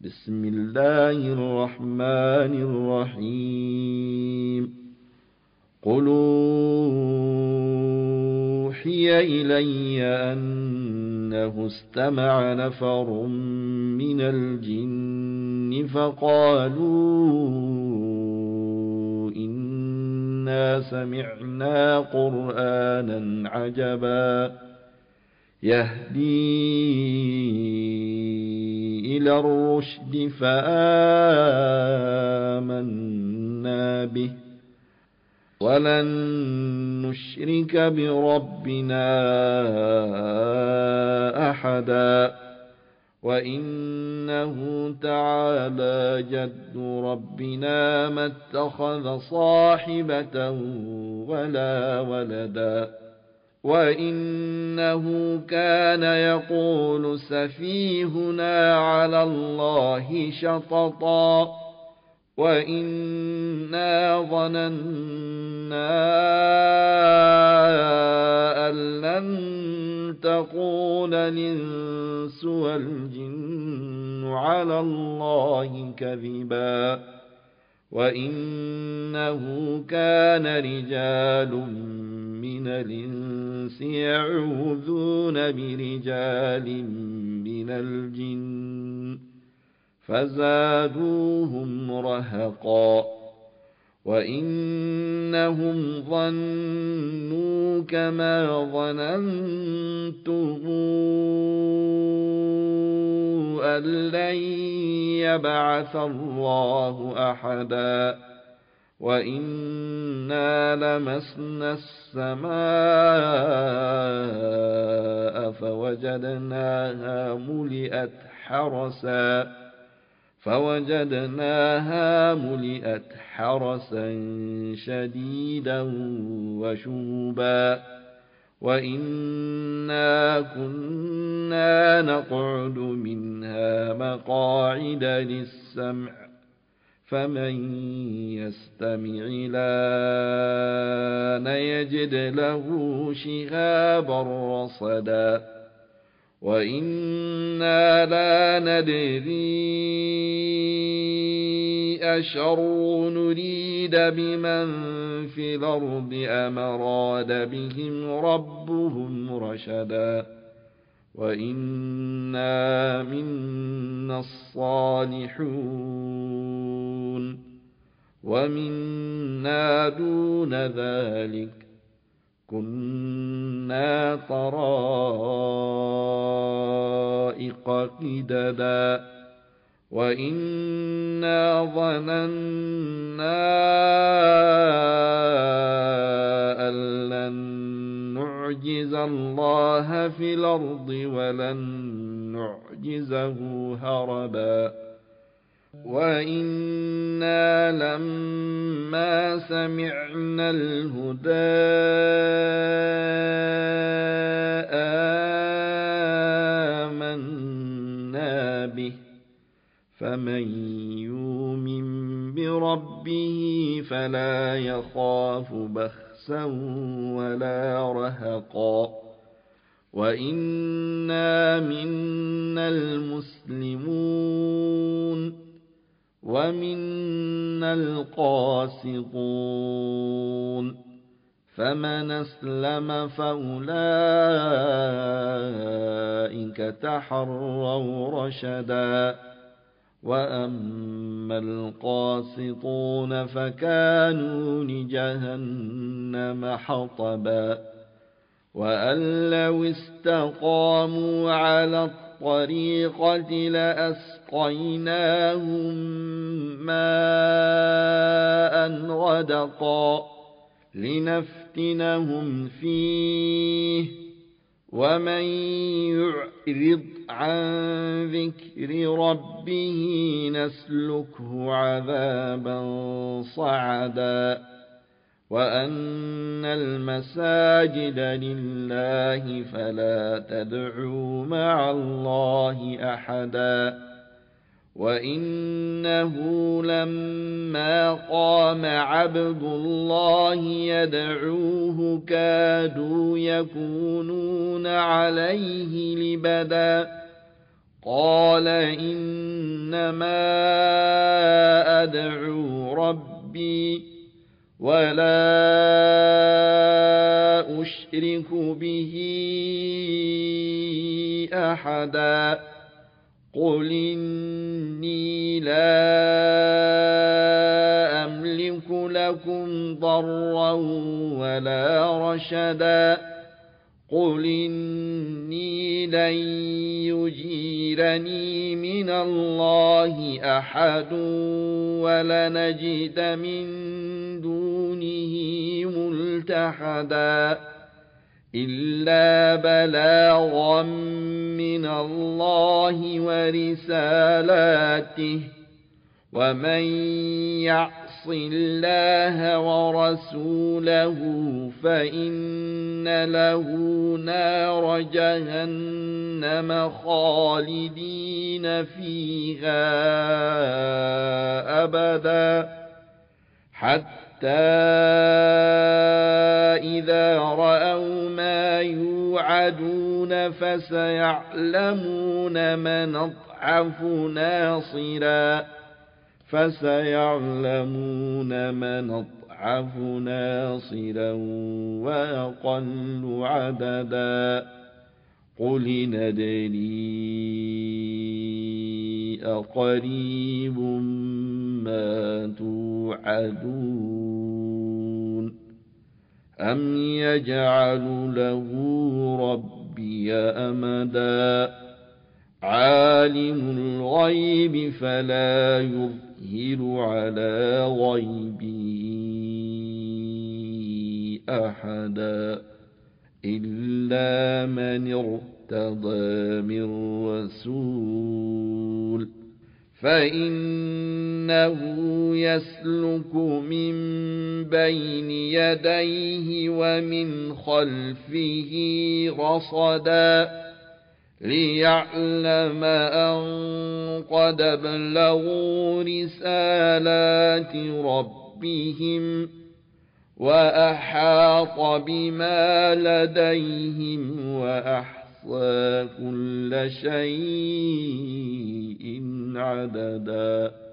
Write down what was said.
بسم الله الرحمن الرحيم قل أوحي إلي أنه استمع نفر من الجن فقالوا إنا سمعنا قرآنا عجبا يهدي إلى الرشد فآمنا به ولن نشرك بربنا أحدا وإنه تعالى جد ربنا ما اتخذ صاحبة ولا ولدا وإنه كان يقول سفيهنا على الله شططا وإنا ظننا أن لن تقول الإنس والجن على الله كذبا وإنه كان رجال من الإنس يعوذون برجال من الجن فزادوهم رهقا وإنهم ظنوا كما ظننتم أن لن يبعث الله أحدا وإنا لمسنا السماء فوجدناها ملئت حرسا شديدا وشوبا وإنا كنا نقعد منها مقاعد للسمع فمن يستمع الآن يجد له شهابا رصدا وإنا لا ندري أشر نريد بمن في الأرض أم أراد بهم ربهم رشدا وإنا منا الصالحون ومنا دون ذلك كنا طرائق قددا وإنا ظننا أن لن نعجز الله في الأرض ولن نعجزه هربا وإنا لما سمعنا الهدى آمنا به فمن يؤمن بربه فلا يخاف بخسا ولا رهقا وإنا منا المسلمون ومنا القاسطون فمن أسلم فأولئك تحروا رشدا وأما القاسطون فكانوا لجهنم حطبا وأن لو استقاموا على الطريقة لأسقيناهم ماء غدقا لنفتنهم فيه ومن يعرض عن ذكر ربه نسلكه عذابا صعدا وأن المساجد لله فلا تدعوا مع الله أحدا وإنه لما قام عبد الله يدعوه كادوا يكونون عليه لبدا قال إن إنما أدعو ربي ولا أشرك به أحدا قل إني لا أملك لكم ضرا ولا رشدا قل إني لن يجيرني من الله أحد ولنجد من دونه ملتحدا إلا بلاغا من الله ورسالاته ومن يعص الله ورسوله فإن له نار جهنم خالدين فيها أبدا حتى إذا رأوا ما يوعدون فسيعلمون من أضعف ناصرا وأقل عددا قل ندري أقريب ما توعدون أم يجعل له ربي أمدا عالم الغيب فلا يظهر على غيبه أحدا إلا من ارتضى من رسول فإنه يسلك من بين يديه ومن خلفه رصدا ليعلم أن قد بلغوا رسالات ربهم وأحاط بما لديهم وأحصى كل شيء عددا